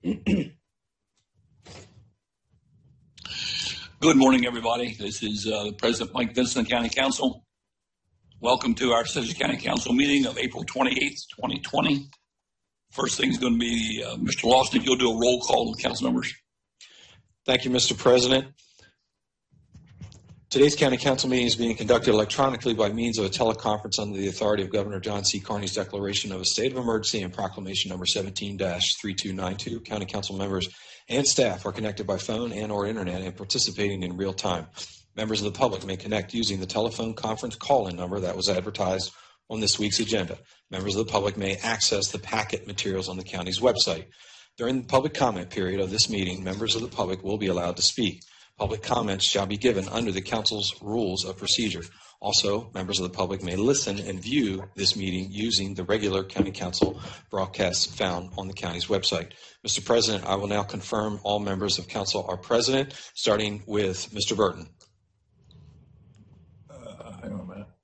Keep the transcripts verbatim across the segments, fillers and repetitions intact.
Good morning, everybody. This is uh, President Mike Vincent, County Council. Welcome to our Citrus County Council meeting of April twenty-eighth, twenty twenty. First thing is going to be uh, Mister Lawson, if you'll do a roll call of council members. Thank you, Mister President. Today's County Council meeting is being conducted electronically by means of a teleconference under the authority of Governor John C. Carney's declaration of a state of emergency and proclamation number seventeen dash thirty-two ninety-two. County Council members and staff are connected by phone and or internet and participating in real time. Members of the public may connect using the telephone conference call-in number that was advertised on this week's agenda. Members of the public may access the packet materials on the county's website. During the public comment period of this meeting, members of the public will be allowed to speak. Public comments shall be given under the council's rules of procedure. Also, members of the public may listen and view this meeting using the regular county council broadcasts found on the county's website. Mister President, I will now confirm all members of council are present, starting with Mister Burton. Uh, hang on a minute.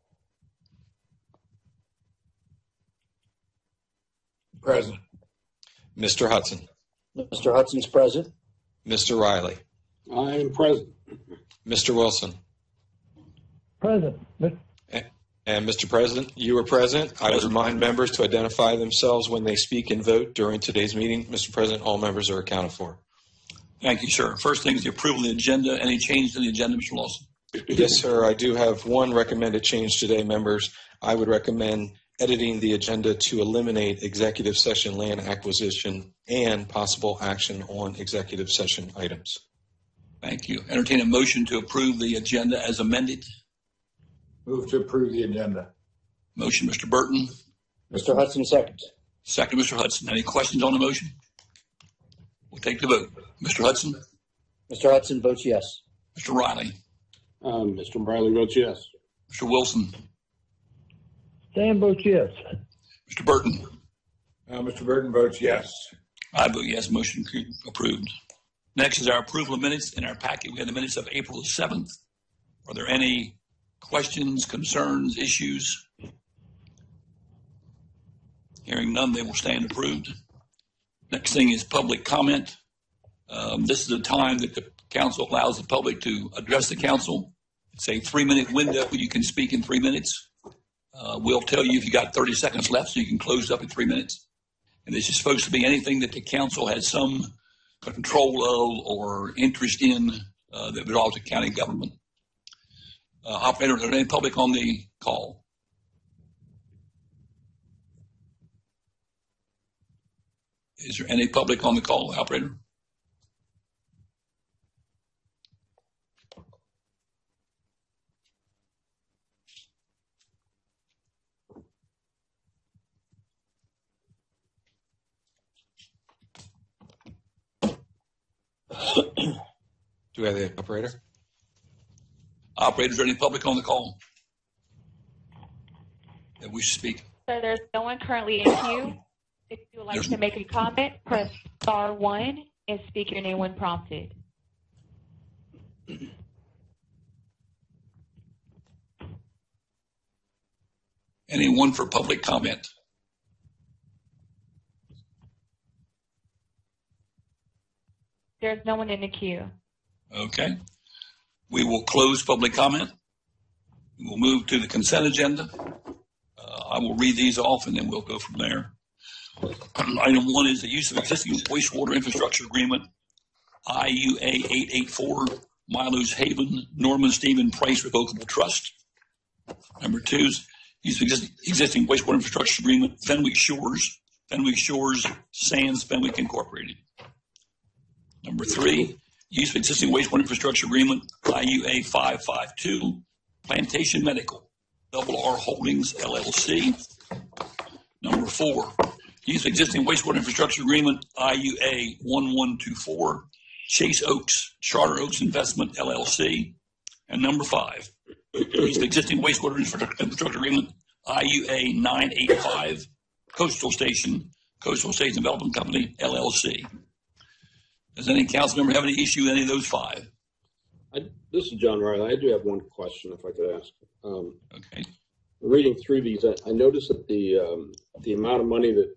Present. Mister Hudson. Mister Hudson's present. Mister Riley. I am present. Mister Wilson. Present. And Mister President, you are present. I would remind members to identify themselves when they speak and vote during today's meeting. Mister President, all members are accounted for. Thank you, sir. First thing is the approval of the agenda. Any change to the agenda, Mister Lawson? Yes, sir. I do have one recommended change today, members. I would recommend editing the agenda to eliminate executive session land acquisition and possible action on executive session items. Thank you. Entertain a motion to approve the agenda as amended. Move to approve the agenda. Motion, Mister Burton. Mister Hudson seconds. Second, Mister Hudson. Any questions on the motion? We'll take the vote. Mister Hudson. Mister Hudson votes yes. Mister Riley. Um, Mister Riley votes yes. Mister Wilson. Stan votes yes. Mister Burton. Uh, Mister Burton votes yes. I vote yes. Motion approved. Next is our approval of minutes. In our packet, we have the minutes of April the seventh. Are there any questions, concerns, issues? Hearing none, they will stand approved. Next thing is public comment. Um, this is a time that the council allows the public to address the council. It's a three-minute window where you can speak in three minutes. Uh, we'll tell you if you got thirty seconds left, so you can close up in three minutes. And this is supposed to be anything that the council has some control of or interest in uh, that belongs to county government. Uh, operator, are there any public on the call? Is there any public on the call, operator? Do we have the operator? Operator, is there any public on the call that we should speak? So there's no one currently in queue. If you would like There's to make a comment, press star one and speak your name when prompted. Anyone for public comment? There's no one in the queue. Okay. We will close public comment. We'll move to the consent agenda. Uh, I will read these off and then we'll go from there. Item one is the use of existing wastewater infrastructure agreement, I U A eight eight four, Milo's Haven, Norman Stephen Price Revocable Trust. Number two is use of existing, existing wastewater infrastructure agreement, Fenwick Shores, Fenwick Shores, Sands, Fenwick Incorporated. Number three, use of existing wastewater infrastructure agreement, I U A five five two, Plantation Medical, Double R Holdings, L L C. Number four, use of existing wastewater infrastructure agreement, I U A one one two four, Chase Oaks, Charter Oaks Investment, L L C. And number five, use of existing wastewater infrastructure agreement, I U A nine eight five, Coastal Station, Coastal Station Development Company, L L C. Does any council member have any issue with any of those five? I, this is John Riley. I do have one question, if I could ask. Um, Okay. reading through these, I, I noticed that the um, the amount of money that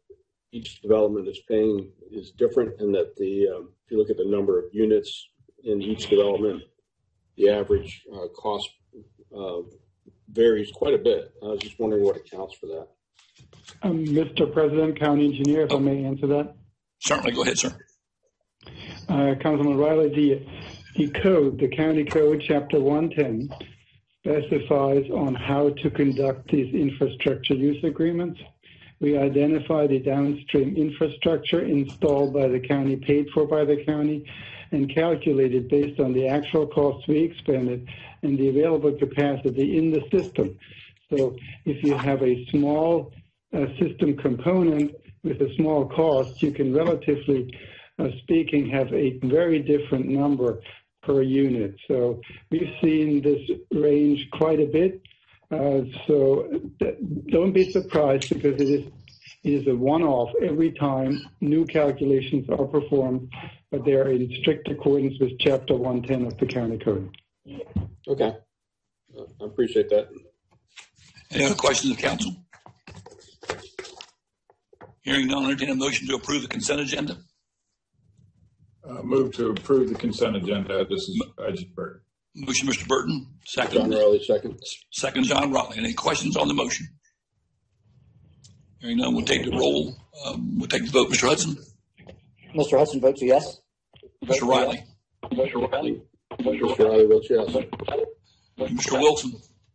each development is paying is different, and that the um, if you look at the number of units in each development, the average uh, cost uh, varies quite a bit. I was just wondering what accounts for that. Um, Mister President, County Engineer, if I may answer that. Certainly. Go ahead, sir. Uh, Councilman Riley, the, the code, the county code, chapter one ten, specifies on how to conduct these infrastructure use agreements. We identify the downstream infrastructure installed by the county, paid for by the county, and calculated based on the actual costs we expended and the available capacity in the system. So if you have a small uh, system component with a small cost, you can relatively uh, speaking have a very different number per unit. So we've seen this range quite a bit. Uh, so th- don't be surprised, because it is it is a one-off every time new calculations are performed, but they are in strict accordance with Chapter one ten of the County Code. Okay, uh, I appreciate that. Any other questions of council? Hearing none, entertain a motion to approve the consent agenda. Uh, move to approve the consent agenda. This is Budget Burton. Motion, Mister Burton. John Second. Riley, second. Second, John Riley. Any questions on the motion? Hearing none, we'll take the roll. Um, we'll take the vote. Mister Hudson? Mister Hudson votes yes. Mister Riley? Mister Riley. Mister Riley votes yes. Mister Wilson?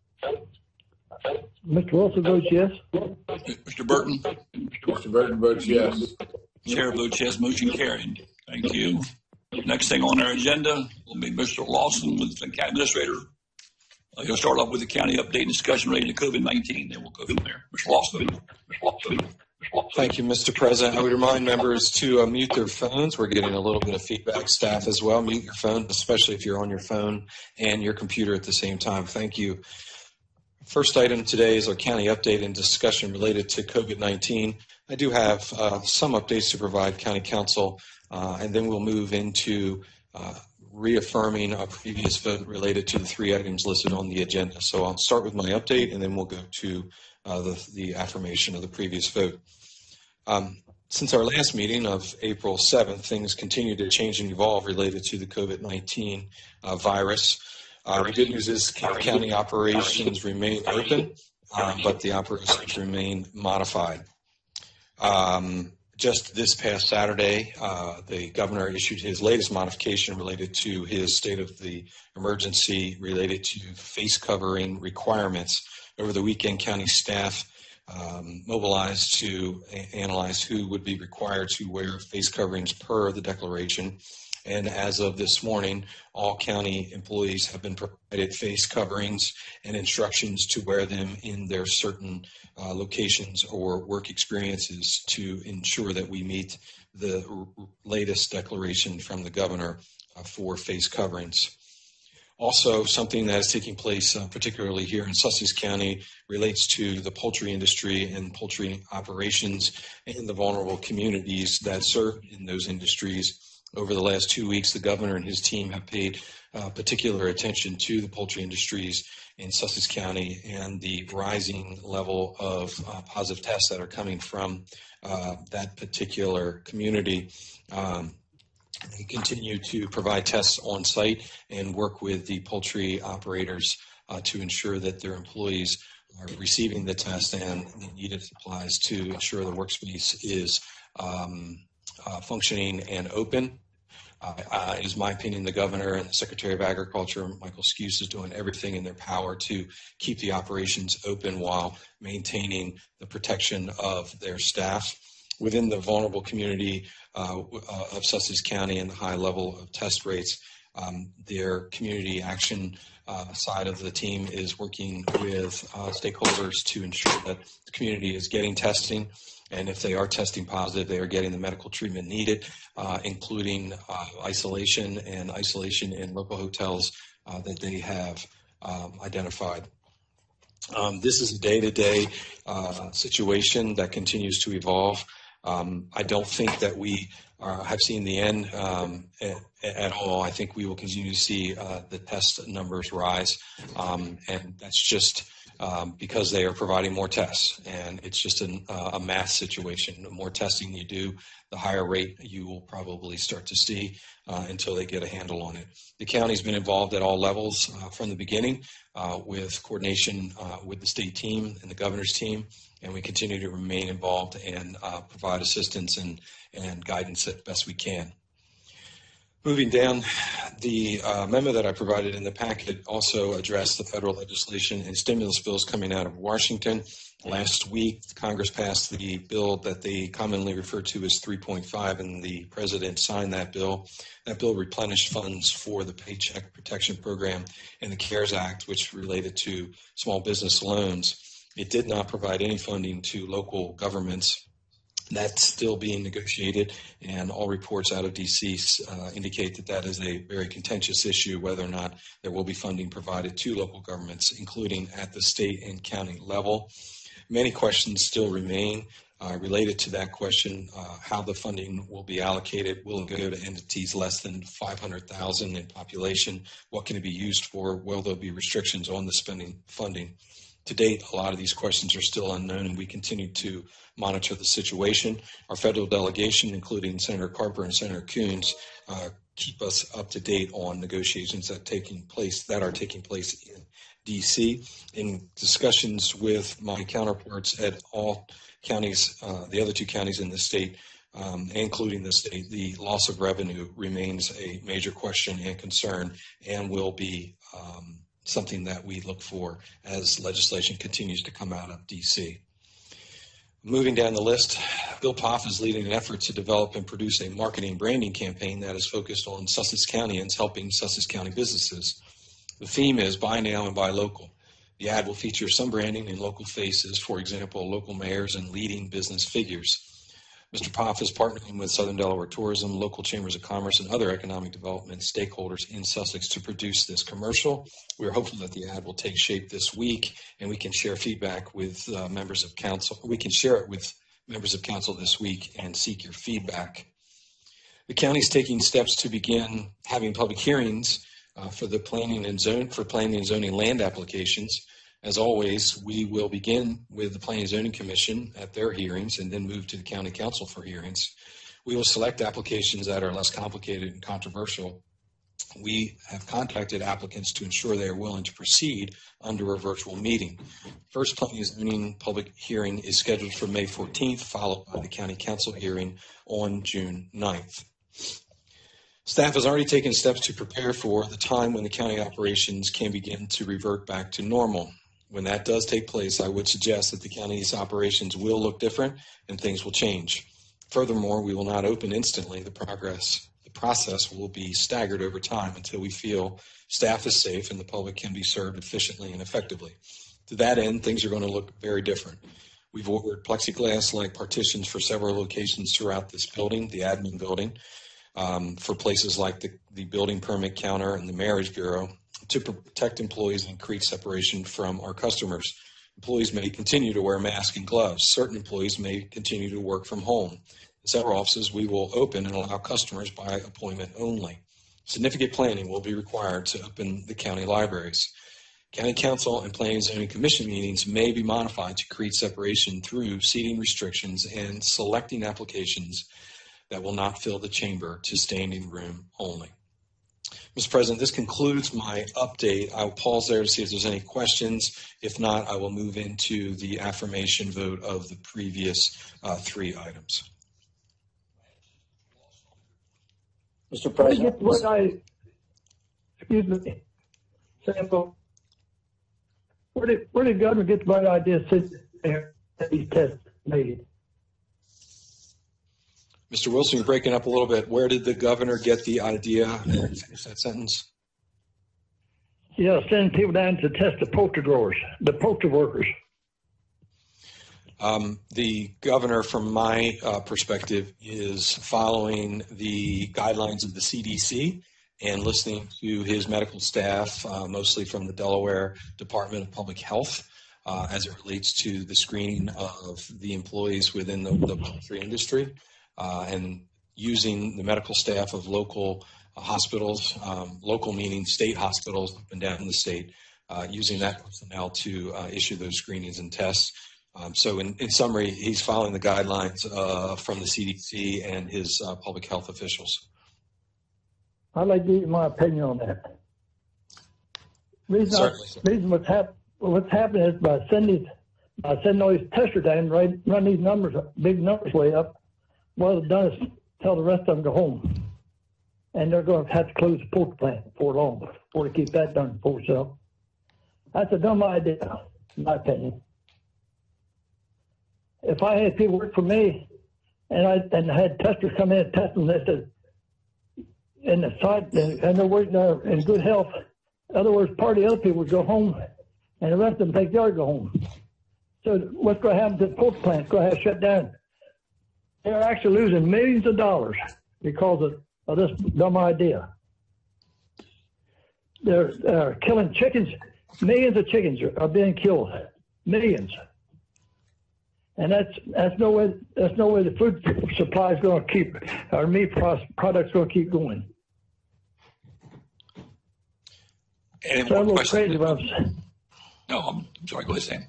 Mister Wilson votes yes. Mister Burton? Mister Burton votes yes. Chair votes yes. Motion carried. Thank you. Next thing on our agenda will be Mister Lawson with the county administrator. Uh, he'll start off with the county update discussion related to COVID nineteen. Then we'll go from there. Mister Lawson. Mister Lawson. Thank you, Mister President. I would remind members to uh, mute their phones. We're getting a little bit of feedback. Staff as well. Mute your phone, especially if you're on your phone and your computer at the same time. Thank you. First item today is our county update and discussion related to COVID nineteen. I do have uh, some updates to provide County Council, uh, and then we'll move into uh, reaffirming a previous vote related to the three items listed on the agenda. So I'll start with my update, and then we'll go to uh, the, the affirmation of the previous vote. Um, since our last meeting of April seventh, things continue to change and evolve related to the COVID nineteen uh, virus. Uh, the good news is county operations remain open, um, but the operations remain modified. Um, just this past Saturday, uh, the governor issued his latest modification related to his state of the emergency related to face covering requirements. Over the weekend, county staff um, mobilized to a- analyze who would be required to wear face coverings per the declaration. And as of this morning, all county employees have been provided face coverings and instructions to wear them in their certain uh, locations or work experiences to ensure that we meet the r- latest declaration from the governor uh, for face coverings. Also, something that is taking place, uh, particularly here in Sussex County, relates to the poultry industry and poultry operations and the vulnerable communities that serve in those industries. Over the last two weeks, the governor and his team have paid uh, particular attention to the poultry industries in Sussex County and the rising level of uh, positive tests that are coming from uh, that particular community. Um, they continue to provide tests on site and work with the poultry operators uh, to ensure that their employees are receiving the test and the needed supplies to ensure the workspace is um, Uh, functioning and open. Uh, uh, it is my opinion the governor and the Secretary of Agriculture, Michael Skuse, is doing everything in their power to keep the operations open while maintaining the protection of their staff. Within the vulnerable community uh, uh, of Sussex County and the high level of test rates, um, their community action uh, side of the team is working with uh, stakeholders to ensure that the community is getting testing. And if they are testing positive, they are getting the medical treatment needed, uh, including uh, isolation and isolation in local hotels uh, that they have um, identified. Um, this is a day-to-day uh, situation that continues to evolve. Um, I don't think that we are, have seen the end um, at, at all. I think we will continue to see uh, the test numbers rise, um, and that's just um, because they are providing more tests. And it's just an, uh, a math situation. The more testing you do, the higher rate you will probably start to see uh, until they get a handle on it. The county's been involved at all levels uh, from the beginning uh, with coordination uh, with the state team and the governor's team, and we continue to remain involved and uh, provide assistance and, and guidance as best we can. Moving down, the uh, memo that I provided in the packet also addressed the federal legislation and stimulus bills coming out of Washington. Last week, Congress passed the bill that they commonly refer to as three point five, and the president signed that bill. That bill replenished funds for the Paycheck Protection Program and the CARES Act, which related to small business loans. It did not provide any funding to local governments. That's still being negotiated, and all reports out of D C uh, indicate that that is a very contentious issue, whether or not there will be funding provided to local governments, including at the state and county level. Many questions still remain uh, related to that question, uh, how the funding will be allocated. Will it go to entities less than five hundred thousand in population? What can it be used for? Will there be restrictions on the spending funding? To date, a lot of these questions are still unknown, and we continue to monitor the situation. Our federal delegation, including Senator Carper and Senator Coons, uh, keep us up to date on negotiations that taking place that are taking place in D C. In discussions with my counterparts at all counties, uh, the other two counties in the state, um, including the state, the loss of revenue remains a major question and concern, and will be um, something that we look for as legislation continues to come out of D C. Moving down the list, Bill Poff is leading an effort to develop and produce a marketing branding campaign that is focused on Sussex Countyans helping Sussex County businesses. The theme is buy now and buy local. The ad will feature some branding and local faces, for example, local mayors and leading business figures. Mister Poff is partnering with Southern Delaware Tourism, local chambers of commerce, and other economic development stakeholders in Sussex to produce this commercial. We are hopeful that the ad will take shape this week, and we can share feedback with uh, members of council. We can share it with members of council this week and seek your feedback. The county is taking steps to begin having public hearings uh, for the planning and zone for planning and zoning land applications. As always, we will begin with the Planning and Zoning Commission at their hearings and then move to the County Council for hearings. We will select applications that are less complicated and controversial. We have contacted applicants to ensure they are willing to proceed under a virtual meeting. First Planning and Zoning public hearing is scheduled for May fourteenth, followed by the County Council hearing on June ninth. Staff has already taken steps to prepare for the time when the county operations can begin to revert back to normal. When that does take place, I would suggest that the county's operations will look different and things will change. Furthermore, we will not open instantly. The progress, the process will be staggered over time until we feel staff is safe and the public can be served efficiently and effectively. To that end, things are going to look very different. We've ordered plexiglass-like partitions for several locations throughout this building, the admin building, um, for places like the, the building permit counter and the marriage bureau, to protect employees and create separation from our customers. Employees may continue to wear masks and gloves. Certain employees may continue to work from home. In several offices, we will open and allow customers by appointment only. Significant planning will be required to open the county libraries. County Council and Planning and Zoning Commission meetings may be modified to create separation through seating restrictions and selecting applications that will not fill the chamber to standing room only. Mister President, this concludes my update. I'll pause there to see if there's any questions. If not, I will move into the affirmation vote of the previous uh, three items. Mister Where did, President, get what I, excuse me, sample. Where did, where did governor get the right idea to sit there that these tests made? Mister Wilson, you're breaking up a little bit. Where did the governor get the idea? Finish that sentence. Yeah, sending people down to test the poultry growers, the poultry workers. Um, the governor, from my uh, perspective, is following the guidelines of the C D C and listening to his medical staff, uh, mostly from the Delaware Department of Public Health, uh, as it relates to the screening of the employees within the, the poultry industry. Uh, and using the medical staff of local uh, hospitals, um, local meaning state hospitals up and down in the state, uh, using that personnel to uh, issue those screenings and tests. Um, so in, in summary, he's following the guidelines uh, from the C D C and his uh, public health officials. I'd like to give you my opinion on that. Reason, Certainly, I, reason what's, hap- what's happening is by sending, by sending all these testers down, right, run these numbers, big numbers way up, what it's done is tell the rest of them to go home. And they're going to have to close the poultry plant before long, before they keep that done for itself. That's a dumb idea, in my opinion. If I had people work for me and I and I had testers come in and test them, they said, in the site, and they're working there in good health, in other words, part of the other people would go home and the rest of them think they'll go home. So what's going to happen to the poultry plant? It's going to have to shut down. They're actually losing millions of dollars because of, of this dumb idea. They're uh, killing chickens. Millions of chickens are, are being killed. Millions. And that's that's no way that's no way the food supply is going to keep, our meat products going to keep going. Any So more I'm a little questions? crazy what I'm saying. No, I'm, I'm sorry. Go ahead, Sam.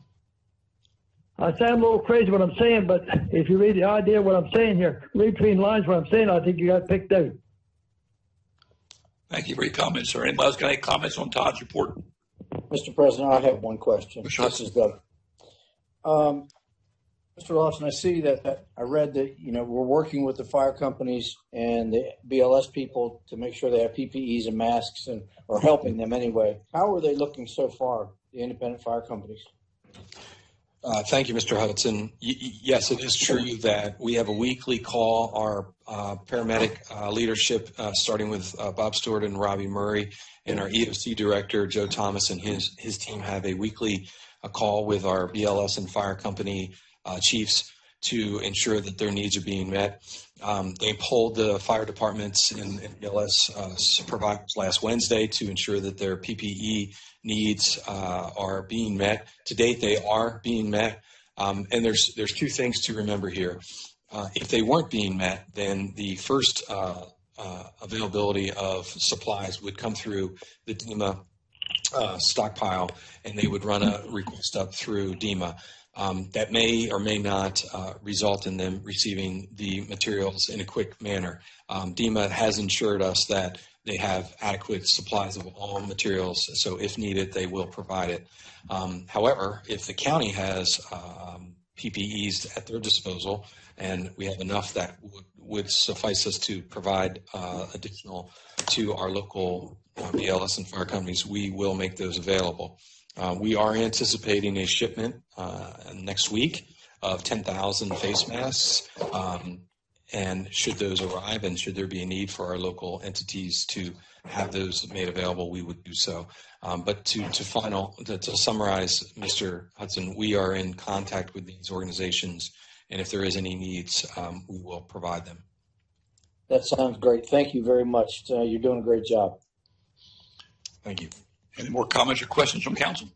I sound a little crazy what I'm saying, but if you read the idea of what I'm saying here, read between lines what I'm saying, I think you got it picked out. Thank you for your comments, sir. Anybody else got any comments on Todd's report? Mister President, I have one question. Sure. This is Doug. Um, Mister Lawson, I see that, that I read that, you know, we're working with the fire companies and the B L S people to make sure they have P P Es and masks, and or helping them anyway. How are they looking so far, the independent fire companies? Uh, thank you, Mister Hudson. Y- yes, it is true that we have a weekly call. Our uh, paramedic uh, leadership, uh, starting with uh, Bob Stewart and Robbie Murray, and our E O C director, Joe Thomas, and his, his team have a weekly uh, call with our B L S and fire company uh, chiefs to ensure that their needs are being met. Um, they polled the fire departments and, and B L S uh, providers last Wednesday to ensure that their P P E needs uh, are being met. To date, they are being met. Um, and there's there's two things to remember here. Uh, if they weren't being met, then the first uh, uh, availability of supplies would come through the DEMA uh, stockpile, and they would run a request up through DEMA. Um, that may or may not uh, result in them receiving the materials in a quick manner. Um, DEMA has ensured us that they have adequate supplies of all materials, so if needed, they will provide it. Um, however, if the county has um, P P Es at their disposal, and we have enough that would, would suffice us to provide uh, additional to our local uh, B L S and fire companies, we will make those available. Uh, we are anticipating a shipment uh, next week of ten thousand face masks. Um, and should those arrive and should there be a need for our local entities to have those made available, we would do so. Um, but to, to final, to, to summarize, Mister Hudson, we are in contact with these organizations, and if there is any needs, um, we will provide them. That sounds great. Thank you very much. Uh, you're doing a great job. Thank you. Any more comments or questions from council?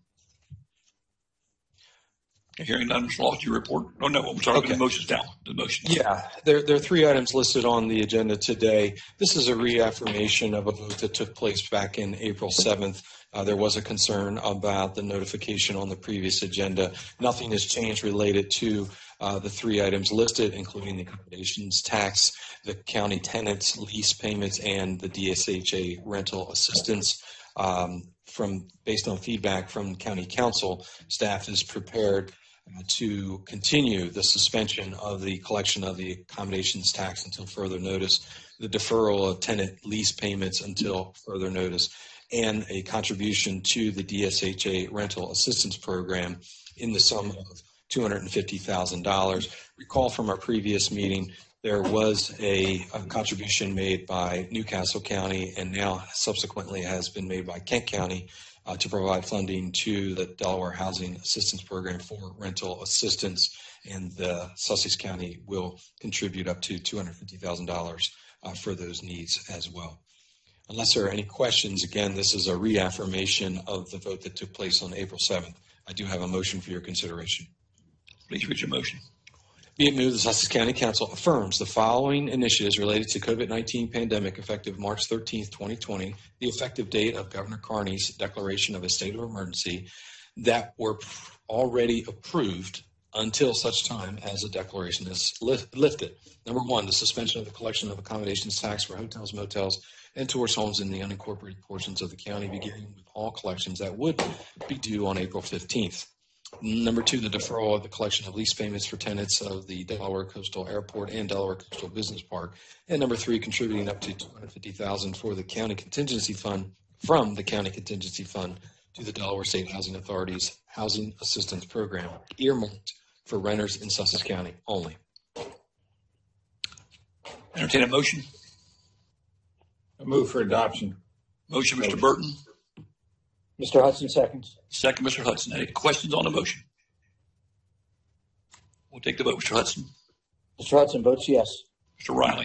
Hearing none, Mister Lawson, your report. Oh, no, I'm sorry. Okay. The motion's down. The motion. Yeah, there, there are three items listed on the agenda today. This is a reaffirmation of a vote that took place back in April seventh. Uh, there was a concern about the notification on the previous agenda. Nothing has changed related to uh, the three items listed, including the accommodations tax, the county tenants lease payments, and the D S H A rental assistance. Um, from based on feedback from county council, staff is prepared uh, to continue the suspension of the collection of the accommodations tax until further notice, the deferral of tenant lease payments until further notice, and a contribution to the D S H A rental assistance program in the sum of two hundred fifty thousand dollars. Recall from our previous meeting, there was a, a contribution made by Newcastle County and now subsequently has been made by Kent County uh, to provide funding to the Delaware Housing Assistance Program for rental assistance, and the Sussex County will contribute up to two hundred fifty thousand dollars uh, for those needs as well. Unless there are any questions, again, this is a reaffirmation of the vote that took place on April seventh. I do have a motion for your consideration. Please read your motion. Be it moved, the Sussex County Council affirms the following initiatives related to COVID nineteen pandemic effective March thirteenth, twenty twenty, the effective date of Governor Carney's declaration of a state of emergency, that were already approved until such time as the declaration is lifted. Number one, the suspension of the collection of accommodations tax for hotels, motels, and tourist homes in the unincorporated portions of the county, beginning with all collections that would be due on April fifteenth. Number two, the deferral of the collection of lease payments for tenants of the Delaware Coastal Airport and Delaware Coastal Business Park. And number three, contributing up to two hundred fifty thousand dollars for the county contingency fund from the county contingency fund to the Delaware State Housing Authority's Housing Assistance Program, earmarked for renters in Sussex County only. Entertain a motion. I move for adoption. Motion, Mister Burton. Mister Hudson seconds. Second, Mister Hudson. Any questions on the motion? We'll take the vote. Mister Hudson. Mister Hudson votes yes. Mister Riley.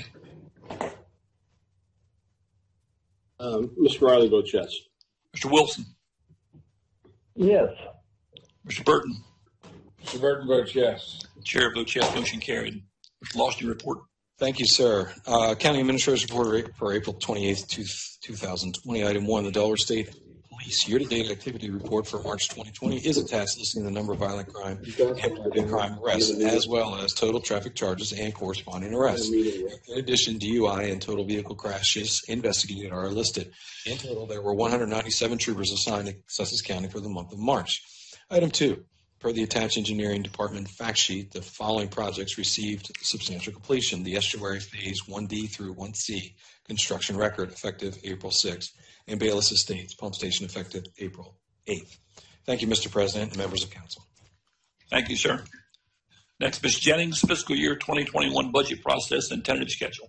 Um, Mister Riley votes yes. Mister Wilson. Yes. Mister Burton. Mister Burton votes yes. Chair votes yes. Motion carried. Mister Lawson, report. Thank you, sir. Uh, County Administrator's Report for April twenty-eighth, two thousand twenty. Item one, the Delaware State Police Year-to-Date Activity Report for March twenty twenty is attached, listing the number of violent crime and crime arrests, as well as total traffic charges and corresponding arrests. In addition, D U I and total vehicle crashes investigated are listed. In total, there were one hundred ninety-seven troopers assigned to Sussex County for the month of March. Item two, per the attached engineering department fact sheet, the following projects received substantial completion. The estuary phase one D through one C construction record effective April sixth, and Bayless Estates pump station effective April eighth. Thank you, Mister President and members of council. Thank you, sir. Next, Miz Jennings, fiscal year twenty twenty-one budget process and tentative schedule.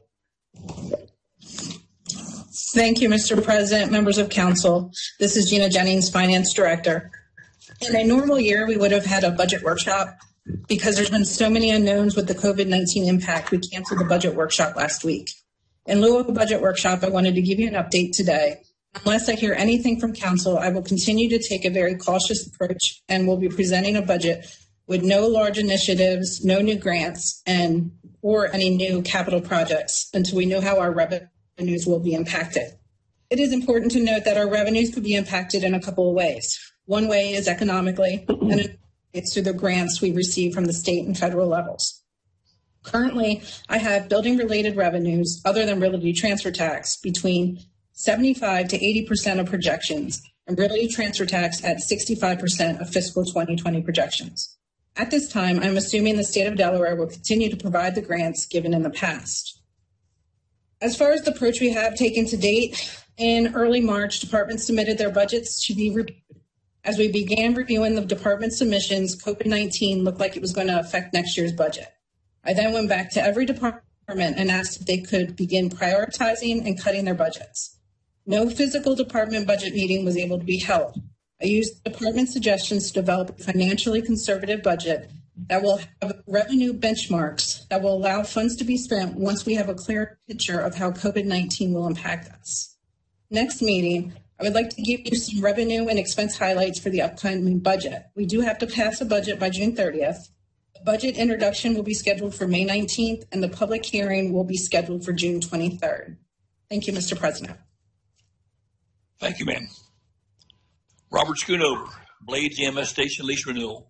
Thank you, Mister President, members of council. This is Gina Jennings, Finance Director. In a normal year, we would have had a budget workshop. Because there's been so many unknowns with the COVID nineteen impact, we canceled the budget workshop last week. In lieu of a budget workshop, I wanted to give you an update today. Unless I hear anything from council, I will continue to take a very cautious approach and will be presenting a budget with no large initiatives, no new grants, and or any new capital projects until we know how our revenues will be impacted. It is important to note that our revenues could be impacted in a couple of ways. One way is economically, and it's through the grants we receive from the state and federal levels. Currently, I have building-related revenues, other than realty transfer tax, between seventy-five to eighty percent of projections, and realty transfer tax at sixty-five percent of fiscal twenty twenty projections. At this time, I'm assuming the state of Delaware will continue to provide the grants given in the past. As far as the approach we have taken to date, in early March, departments submitted their budgets to be reviewed. As we began reviewing the department submissions, COVID nineteen looked like it was going to affect next year's budget. I then went back to every department and asked if they could begin prioritizing and cutting their budgets. No physical department budget meeting was able to be held. I used department suggestions to develop a financially conservative budget that will have revenue benchmarks that will allow funds to be spent once we have a clear picture of how COVID nineteen will impact us. Next meeting, I would like to give you some revenue and expense highlights for the upcoming budget. We do have to pass a budget by June thirtieth. The budget introduction will be scheduled for May nineteenth, and the public hearing will be scheduled for June twenty-third. Thank you, Mister President. Thank you, ma'am. Robert Schoonover, Blades E M S Station Lease Renewal.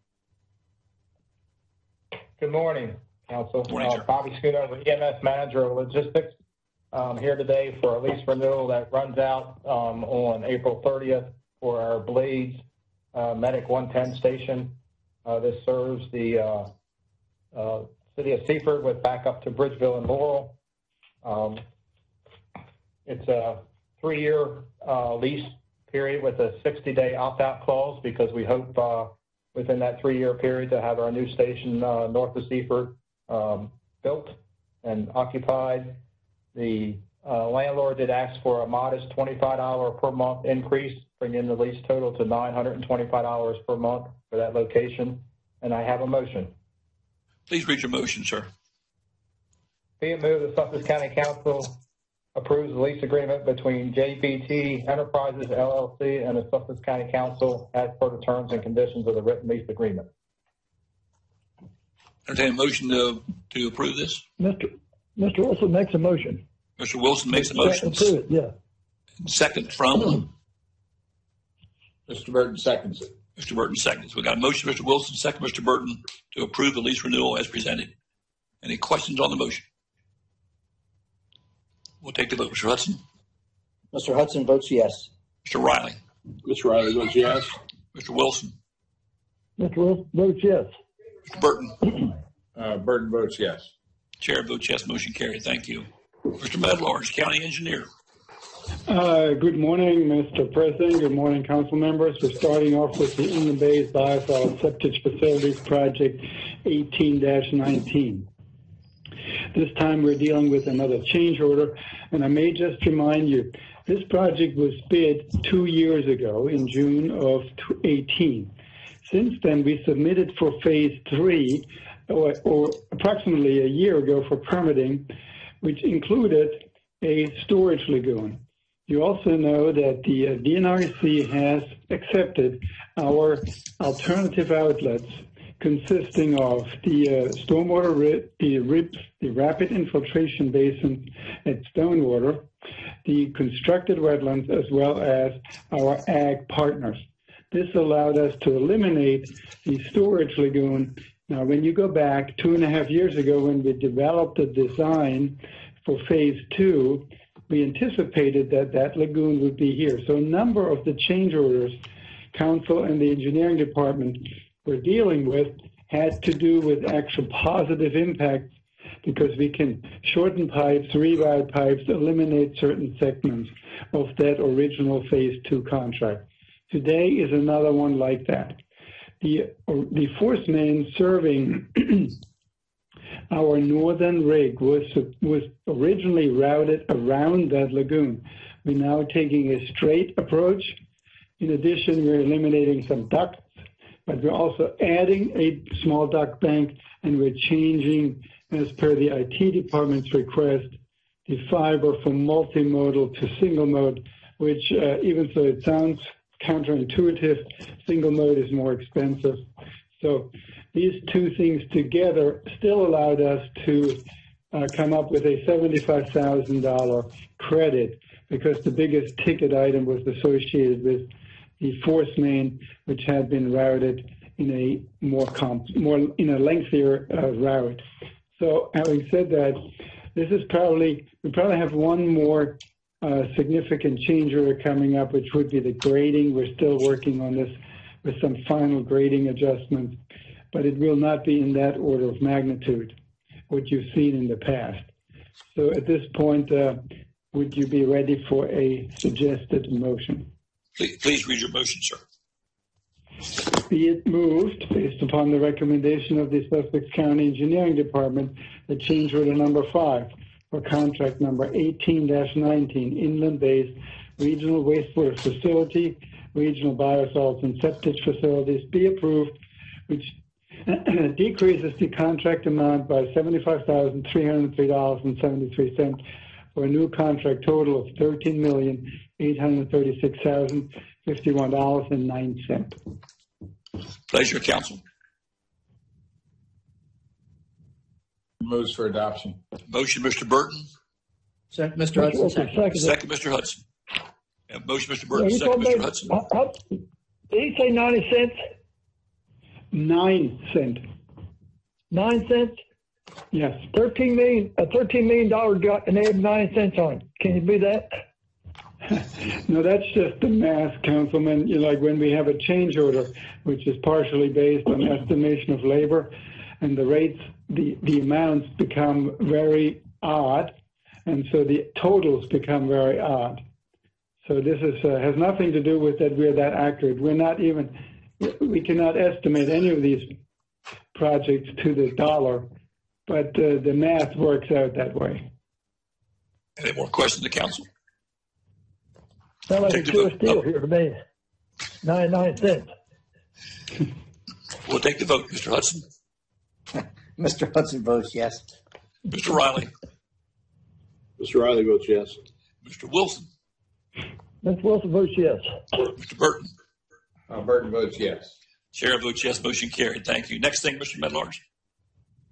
Good morning, Council. Good morning, uh, sir. Bobby Schoonover, E M S Manager of Logistics. Um, here today for a lease renewal that runs out um, on April thirtieth for our Blades uh, Medic one ten station. Uh, this serves the uh, uh, city of Seaford with backup to Bridgeville and Laurel. Um, it's a three-year uh, lease period with a sixty-day opt-out clause because we hope uh, within that three-year period to have our new station uh, north of Seaford um, built and occupied. The uh, landlord did ask for a modest twenty-five dollars per month increase, bringing the lease total to nine hundred twenty-five dollars per month for that location. And I have a motion. Please read your motion, sir. Be it moved, the Sussex County Council approves the lease agreement between J P T Enterprises, L L C, and the Sussex County Council as per the terms and conditions of the written lease agreement. Entertain a motion to, to approve this. Mister Mister Wilson makes a motion. Mister Wilson makes a motion. Approve it, yeah. Second from Mister Burton seconds it. Mister Burton seconds. We got a motion, Mister Wilson, second, Mister Burton, to approve the lease renewal as presented. Any questions on the motion? We'll take the vote. Mister Hudson? Mister Hudson votes yes. Mister Riley? Mister Riley votes yes. Mister Wilson? Mister Wilson votes yes. Mister Burton? Uh, Burton votes yes. Chair votes yes. Motion carried. Thank you. Mister Medlarge, County Engineer. Uh, good morning, Mister President. Good morning, council members. We're starting off with the Inland Bays Biosolids Septic Facilities Project eighteen dash nineteen. This time we're dealing with another change order, and I may just remind you, this project was bid two years ago in June of eighteen. Since then, we submitted for phase three, or, or approximately a year ago for permitting, which included a storage lagoon. You also know that the uh, D N R C has accepted our alternative outlets consisting of the uh, stormwater, ri- the R I P S, the rapid infiltration basin at Stonewater, the constructed wetlands, as well as our ag partners. This allowed us to eliminate the storage lagoon. Now, when you go back two and a half years ago when we developed the design for phase two, we anticipated that that lagoon would be here. So a number of the change orders council and the engineering department were dealing with had to do with actual positive impacts, because we can shorten pipes, reroute pipes, eliminate certain segments of that original phase two contract. Today is another one like that. The, the force main serving our northern rig was, was originally routed around that lagoon. We're now taking a straight approach. In addition, we're eliminating some ducts, but we're also adding a small duct bank, and we're changing, as per the I T department's request, the fiber from multimodal to single mode, which uh, even though it sounds counterintuitive, single mode is more expensive. So these two things together still allowed us to uh, come up with a seventy-five thousand dollars credit, because the biggest ticket item was associated with the force main, which had been routed in a more comp, more in a lengthier uh, route. So having said that, this is probably, we probably have one more uh, significant change order coming up, which would be the grading. We're still working on this with some final grading adjustments, but it will not be in that order of magnitude, what you've seen in the past. So at this point, uh, would you be ready for a suggested motion? Please, please read your motion, sir. Be it moved, based upon the recommendation of the Sussex County Engineering Department, that change order number five for contract number eighteen dash nineteen, Inland Bays Regional Wastewater Facility, Regional Biosolids and Septic Facilities, be approved, which decreases the contract amount by seventy-five thousand three hundred three dollars and seventy-three cents for a new contract total of thirteen million eight hundred thirty-six thousand fifty-one dollars and nine cents. Pleasure, council. Moves for adoption. Motion, Mister Burton. Second, Mister Hudson. Second. Second. Second, Mister Hudson. Yeah, motion, Mister Burton. Yeah, Second, Mister me, Hudson. how, how, did he say ninety cents? Nine cent. Nine cents? Yes. Thirteen million, a thirteen million dollar job, and they have nine cents on it. Can you be that? No, that's just the math, Councilman. You know, like when we have a change order, which is partially based on estimation of labor, and the rates, the, the amounts become very odd, and so the totals become very odd. So this is uh, has nothing to do with that we're that accurate. We're not even, we cannot estimate any of these projects to the dollar, but uh, the math works out that way. Any more questions to council? Sound like a Take the sure vote. steal Oh. here to me. ninety-nine cents. We'll take the vote, Mister Hudson. Mister Hudson votes yes. Mister Riley. Mister Riley votes yes. Mister Wilson. Mister Wilson votes yes. Mister Burton. Uh, Burton votes yes. Chair votes yes. Motion carried. Thank you. Next thing, Mister Medlarge.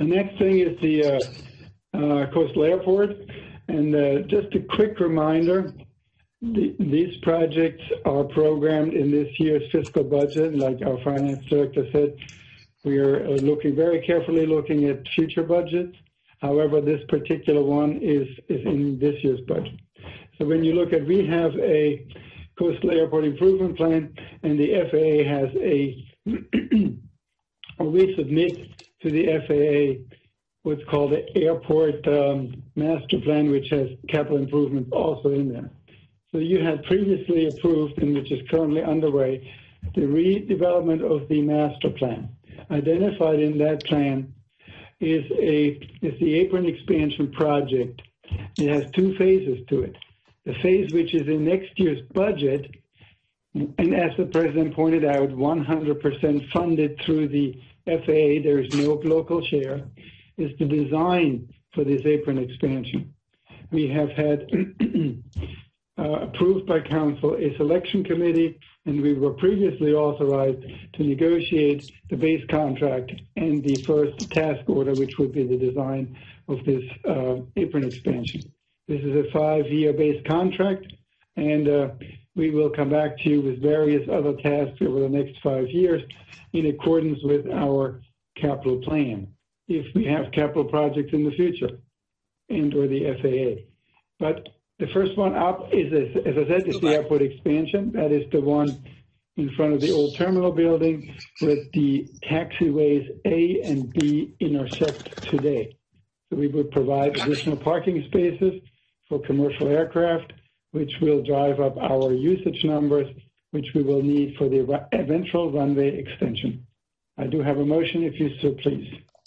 The next thing is the uh, uh, Coastal Airport. And uh, just a quick reminder, the, these projects are programmed in this year's fiscal budget. Like our finance director said, we are looking very carefully looking at future budgets. However, this particular one is, is in this year's budget. So when you look at, we have a Coastal Airport Improvement Plan, and the F A A has a, or we submit to the F A A what's called the Airport um, Master Plan, which has capital improvements also in there. So you had previously approved, and which is currently underway, the redevelopment of the master plan. Identified in that plan is a is the apron expansion project. It has two phases to it. The phase which is in next year's budget, and as the president pointed out, one hundred percent funded through the F A A, there is no local share, is the design for this apron expansion. We have had uh, approved by council a selection committee, and we were previously authorized to negotiate the base contract and the first task order, which would be the design of this uh, apron expansion. This is a five-year base contract, and uh, we will come back to you with various other tasks over the next five years in accordance with our capital plan, if we have capital projects in the future, and or the F A A. But the first one up is, as I said, is the airport expansion. That is the one in front of the old terminal building with the taxiways A and B intersect today. So we would provide additional parking spaces for commercial aircraft, which will drive up our usage numbers, which we will need for the eventual runway extension. I do have a motion, if you so please.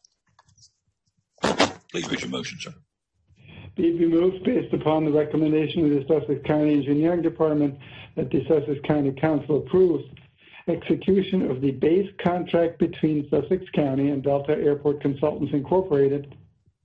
Please read your motion, sir. Be it removed based upon the recommendation of the Sussex County Engineering Department that the Sussex County Council approves execution of the base contract between Sussex County and Delta Airport Consultants Incorporated,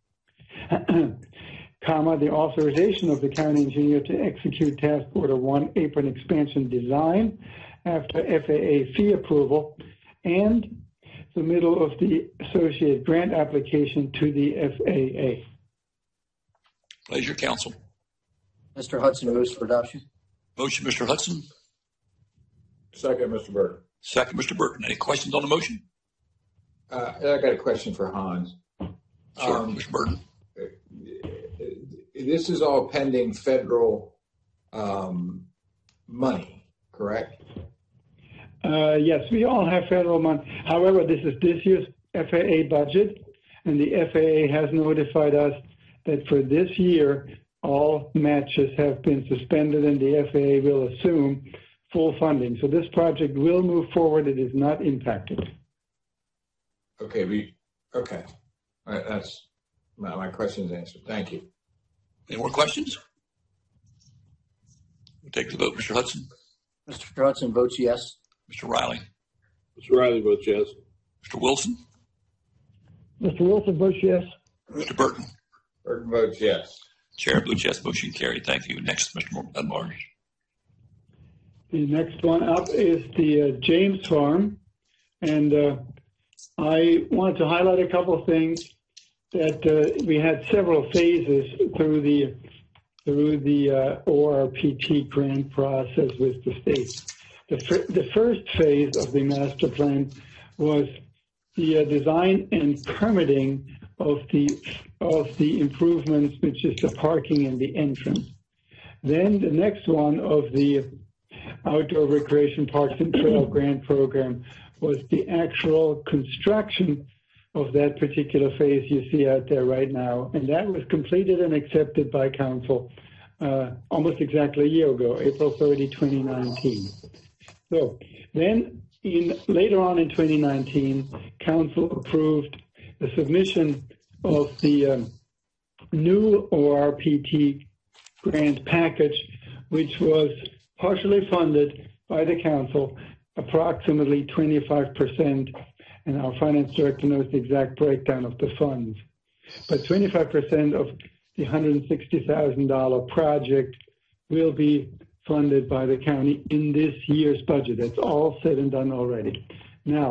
comma, the authorization of the county engineer to execute task order one apron expansion design after F A A fee approval, and the middle of the associated grant application to the F A A. Pleasure, council. Mister Hudson moves for adoption. Motion, Mister Hudson. Second, Mister Burton. Second, Mister Burton. Any questions on the motion? Uh, I got a question for Hans. Sure, Um, Mister Burton. This is all pending federal um, money, correct? Uh, yes, we all have federal money. However, this is this year's F A A budget, and the F A A has notified us that for this year, all matches have been suspended, and the F A A will assume full funding. So this project will move forward. It is not impacted. Okay, we okay. All right, that's my, my question is answered. Thank you. Any more questions? We'll take the vote, Mister Hudson. Mister Hudson votes yes. Mister Riley. Mister Riley votes yes. Mister Wilson. Mister Wilson votes yes. Mister Burton. Burton votes yes. Chair votes yes. Motion carried. Thank you. Next, Mister Dunbar. The next one up is the uh, James Farm, and uh, I wanted to highlight a couple of things that uh, we had several phases through the through the uh, O R P T grant process with the state. The, fir- the first phase of the master plan was the uh, design and permitting of the of the improvements, which is the parking and the entrance. Then the next one of the Outdoor Recreation Parks and Trail Grant Program was the actual construction of that particular phase you see out there right now. And that was completed and accepted by council uh, almost exactly a year ago, April thirtieth, twenty nineteen. So then in, later on in twenty nineteen, council approved the submission of the um, new O R P T grant package, which was partially funded by the council, approximately twenty-five percent, and our finance director knows the exact breakdown of the funds. But twenty-five percent of the one hundred sixty thousand dollars project will be funded by the county in this year's budget. It's all said and done already. Now,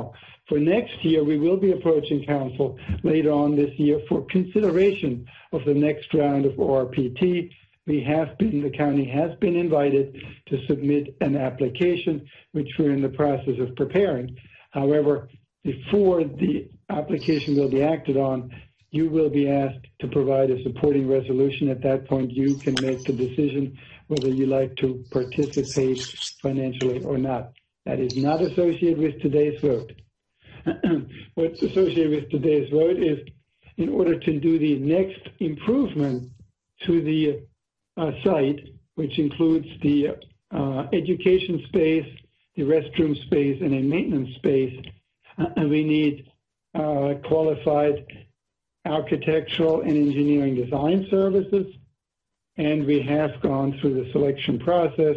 For next year, we will be approaching council later on this year for consideration of the next round of O R P T. We have been, the county has been invited to submit an application, which we're in the process of preparing. However, before the application will be acted on, you will be asked to provide a supporting resolution. At that point, you can make the decision whether you like to participate financially or not. That is not associated with today's vote. What's associated with today's vote is in order to do the next improvement to the uh, site, which includes the uh, education space, the restroom space, and a maintenance space, uh, we need uh, qualified architectural and engineering design services, and we have gone through the selection process.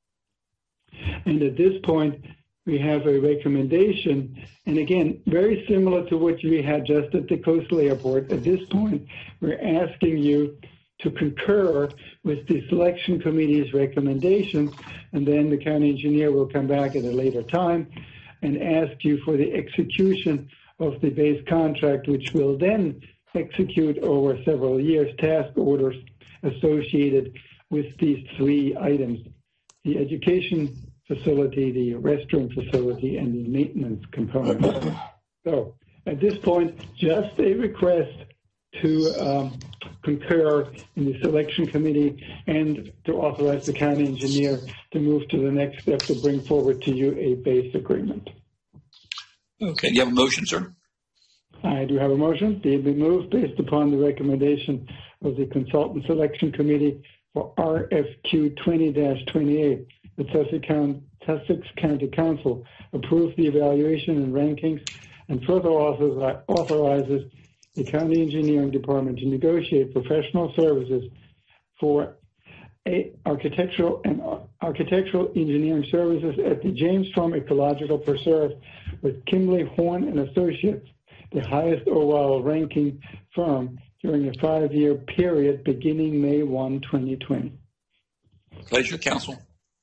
And at this point, we have a recommendation, and again, very similar to what we had just at the coastal airport. At this point, we're asking you to concur with the selection committee's recommendation, and then the county engineer will come back at a later time and ask you for the execution of the base contract, which will then execute over several years task orders associated with these three items: the education facility, the restroom facility, and the maintenance component. So at this point, just a request to um, concur in the selection committee and to authorize the county engineer to move to the next step to bring forward to you a base agreement. Okay, do you have a motion, sir? I do have a motion. Be it moved based upon the recommendation of the consultant selection committee for R F Q twenty dash twenty-eight. The Sussex County, Sussex County Council approves the evaluation and rankings and further authorizes the County Engineering Department to negotiate professional services for a architectural and architectural engineering services at the James Strom Ecological Preserve with Kimley Horn and Associates, the highest overall ranking firm during a five-year period beginning May first, twenty twenty. Pleasure, council.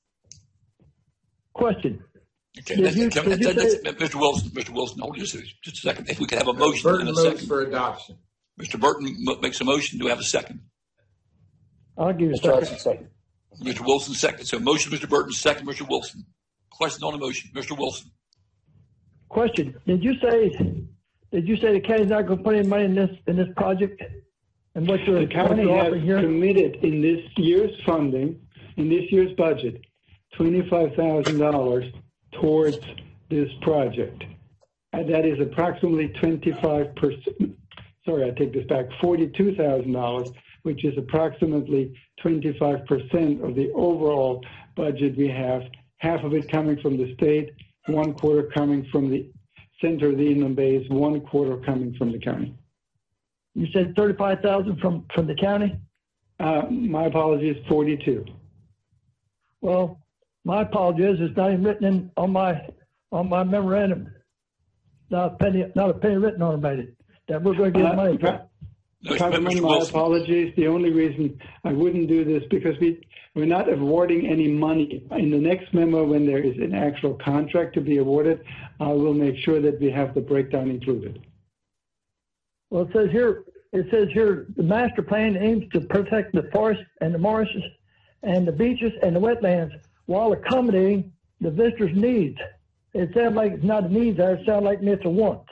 Question. Okay, Did let's, you- can- did you let's- say- Mister Wilson, Mister Wilson, hold just a, just a second. If we could have a motion Burton and a moves second. for adoption. Mister Burton mo- makes a motion. Do we have a second? I'll give you a Mister Hudson, second. second. Mister Wilson, second. So motion, Mister Burton, second, Mister Wilson. Question on the motion, Mister Wilson. Question. Did you say, did you say the county's not going to put any money in this, in this project? And what's your The county has offering here? committed in this year's funding, in this year's budget, twenty-five thousand dollars towards this project. And that is approximately twenty-five percent, sorry, I take this back, forty-two thousand dollars, which is approximately twenty-five percent of the overall budget we have, half of it coming from the state, one quarter coming from the center of the inland bays, one quarter coming from the county. You said thirty-five thousand from, from the county? Uh, my apologies, forty-two. Well, my apology is it's not even written in on my, on my memorandum. Not a penny, not a penny written on about it, that we're going to get Uh, money. Ca- No, Councilman, Mister my Wilson. apologies. The only reason I wouldn't do this because we, we're not awarding any money. In the next memo, when there is an actual contract to be awarded, I will make sure that we have the breakdown included. Well, it says here, it says here, the master plan aims to protect the forest and the marshes and the beaches and the wetlands while accommodating the visitor's needs. It sounds like it's not a need there. It sounds like it's a want.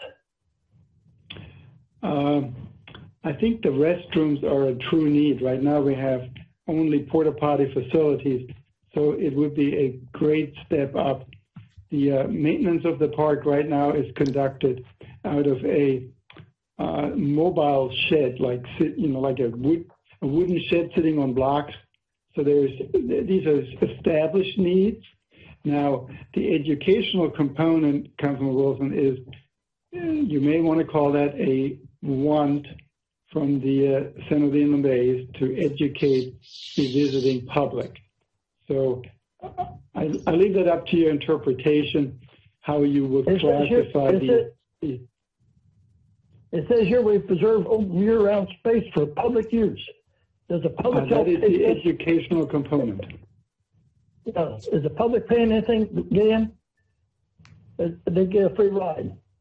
Um, I think the restrooms are a true need. Right now we have only porta potty facilities, so it would be a great step up. The uh, maintenance of the park right now is conducted out of a uh, mobile shed, like you know, like a wood, a wooden shed sitting on blocks. So there's these are established needs. Now the educational component, Councilman Wilson, is you may want to call that a want from the uh, Center of the Inland Bays to educate the visiting public. So I, I leave that up to your interpretation, how you will It says here- classify it the, says- the. It says here we preserve open year-round space for public use. Does the Uh, public help that is pay the this? educational component. Uh, is the public paying anything, Dan? Uh, They get a free ride.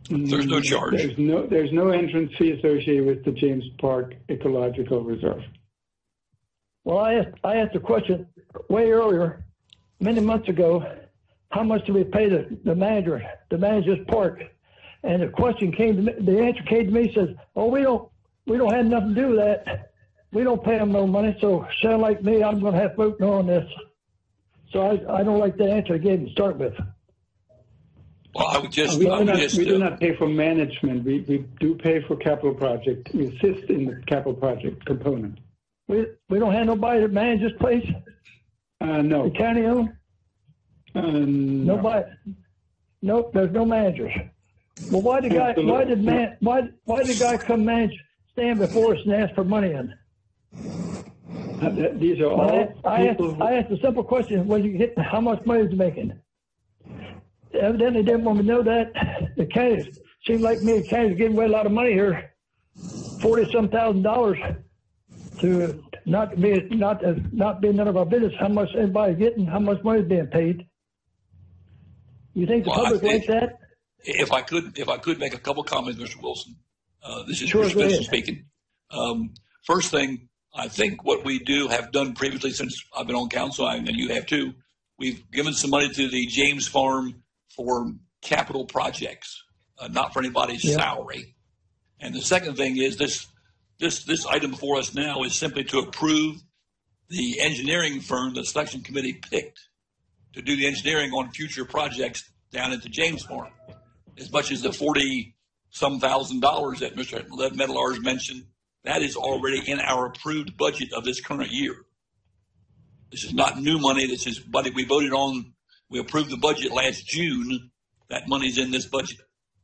There's no charge. There's no, there's no entrance fee associated with the James Park Ecological Reserve. Well, I asked, I asked a question way earlier, many months ago, how much do we pay the, the manager, the manager's park? And the question came to me, the answer came to me, says, oh, we don't, we don't have nothing to do with that. We don't pay them no money. So sound like me, I'm going to have to vote no on this. So I, I don't like the answer I gave to start with. Well, I would just, we, I do would not, just, we do uh, not pay for management. We, we do pay for capital project. We assist in the capital project component. We, we don't have nobody that manages this place? Uh, no. The county owned? Uh, no. Nobody? Nope, there's no managers. Well, why did guy, why did man, why, why did the guy come manage, stand before us and ask for money in? Uh, these are all I, I, asked, people who, I asked a simple question: when you get how much money is he making? Evidently, didn't want me to know that. The county seemed like me. The county's giving away a lot of money here, forty some thousand dollars, to not be not not be none of our business. How much anybody's getting? How much money is being paid? You think the Well, public I likes think- that? if I could, if I could make a couple comments, Mister Wilson. Uh, this is Sure, Mister go Wilson ahead. speaking. Um, first thing, I think what we do have done previously since I've been on council, and you have too, we've given some money to the James Farm for capital projects, uh, not for anybody's Yeah. salary. And the second thing is this, this, this item before us now is simply to approve the engineering firm the selection committee picked to do the engineering on future projects down at the James Farm. As much as the forty some thousand dollars that Mister Metalars mentioned, that is already in our approved budget of this current year. This is not new money. This is money we voted on. We approved the budget last June. That money's in this budget.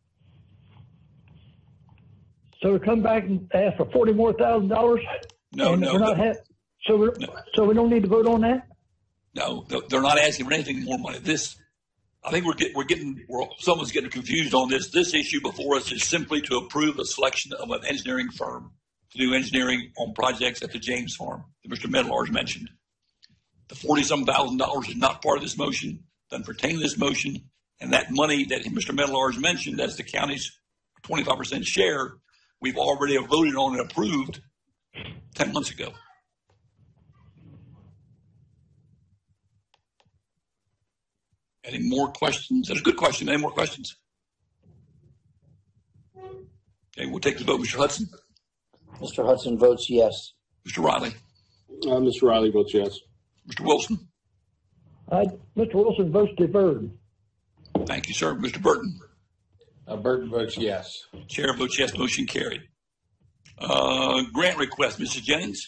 So we come back and ask for forty more thousand dollars. No, and no, we're not no. ha- so we No. so we don't need to vote on that. No, they're not asking for anything more money. This, I think we're get, we're getting, we're, someone's getting confused on this. This issue before us is simply to approve the selection of an engineering firm to do engineering on projects at the James Farm that Mister Metalars mentioned. The forty some thousand dollars is not part of this motion, doesn't pertain to this motion, and that money that Mister Metalars mentioned as the county's twenty-five percent share, we've already voted on and approved ten months ago. Any more questions? That's a good question. Any more questions? Okay, we'll take the vote. Mister Hudson? Mister Hudson votes yes. Mister Riley? Uh, Mister Riley votes yes. Mister Wilson? I, Mister Wilson votes deferred. Thank you, sir. Mister Burton? Uh, Burton votes yes. Chair votes yes. Motion carried. Uh, grant request, Missus Jennings?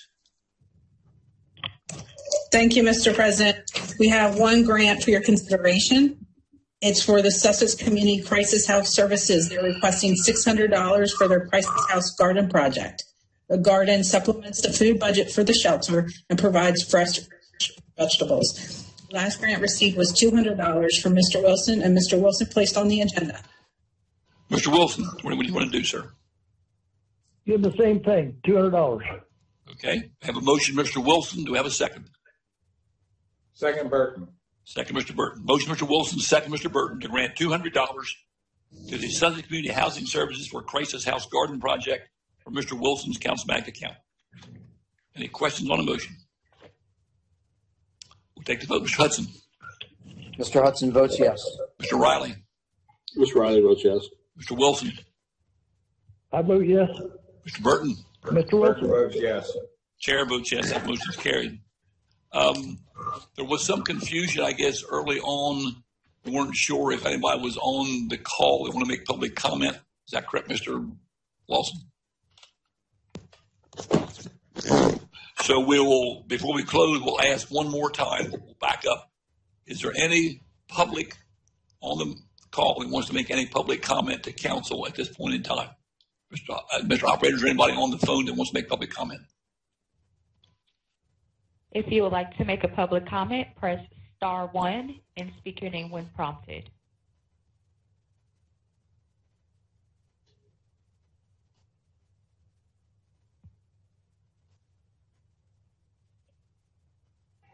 Thank you, Mister President. We have one grant for your consideration. It's for the Sussex Community Crisis House Services. They're requesting six hundred dollars for their Crisis House Garden Project. The garden supplements the food budget for the shelter and provides fresh vegetables. Last grant received was two hundred dollars from Mister Wilson, and Mister Wilson placed on the agenda. Mister Wilson, what do you want to do, sir? Give them the same thing, two hundred dollars. Okay. I have a motion, Mister Wilson. Do we have a second? Second, Burton. Second, Mister Burton. Motion, Mister Wilson. Second, Mister Burton, to grant two hundred dollars to the Sussex Community Housing Services for Crisis House Garden Project for Mister Wilson's Council Bank account. Any questions on the motion? We'll take the vote. Mister Hudson? Mister Hudson votes yes. Mister Riley? Mister Riley votes yes. Mister Wilson? I vote yes. Mister Burton? Mister Burton Wilson. votes yes. Chair votes yes. That motion is carried. Um, there was some confusion, I guess, early on. We weren't sure if anybody was on the call. They want to make public comment. Is that correct, Mister Lawson? So we will, before we close, we'll ask one more time. We'll back up. Is there any public on the call who wants to make any public comment to council at this point in time? Mister Uh, Mister Operator, is there anybody on the phone that wants to make public comment? If you would like to make a public comment, press star one and speak your name when prompted.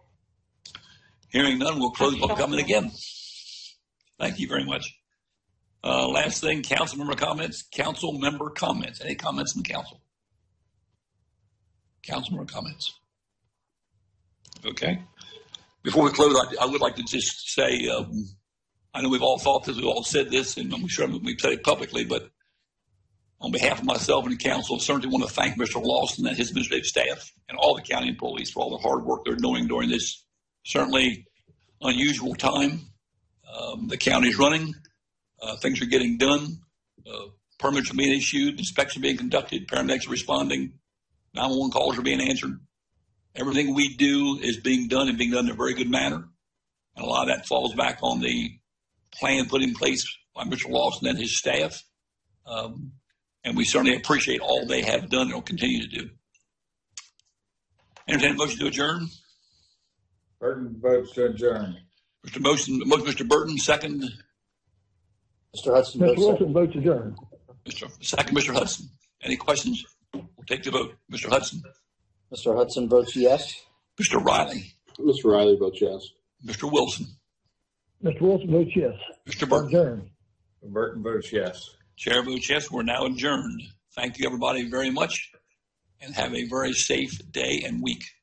Hearing none, we'll close public comment again. Thank you very much. Uh, last thing, council member comments. Council member comments. Any comments from the council? Council member comments. Okay. Before we close, I, I would like to just say, um, I know we've all thought this, we've all said this, and I'm sure we've said it publicly, but on behalf of myself and the council, I certainly want to thank Mister Lawson and his administrative staff and all the county employees for all the hard work they're doing during this certainly unusual time. Um, the county's running. Uh, things are getting done. Uh, permits are being issued. Inspections are being conducted. Paramedics are responding. nine one one calls are being answered. Everything we do is being done and being done in a very good manner. And a lot of that falls back on the plan put in place by Mister Lawson and his staff. Um, and we certainly appreciate all they have done and will continue to do. Entertain a motion to adjourn. Burton votes to adjourn. Mister Motion, Mister Burton, second. Mister Hudson Mister votes Wilson second. votes adjourned. Mister Second, Mister Hudson. Any questions? We'll take the vote. Mister Hudson. Mister Hudson votes yes. Mister Riley. Mister Riley votes yes. Mister Wilson. Mister Wilson votes yes. Mister Burton. Adjourned. Burton votes yes. Chair votes yes. We're now adjourned. Thank you, everybody, very much, and have a very safe day and week.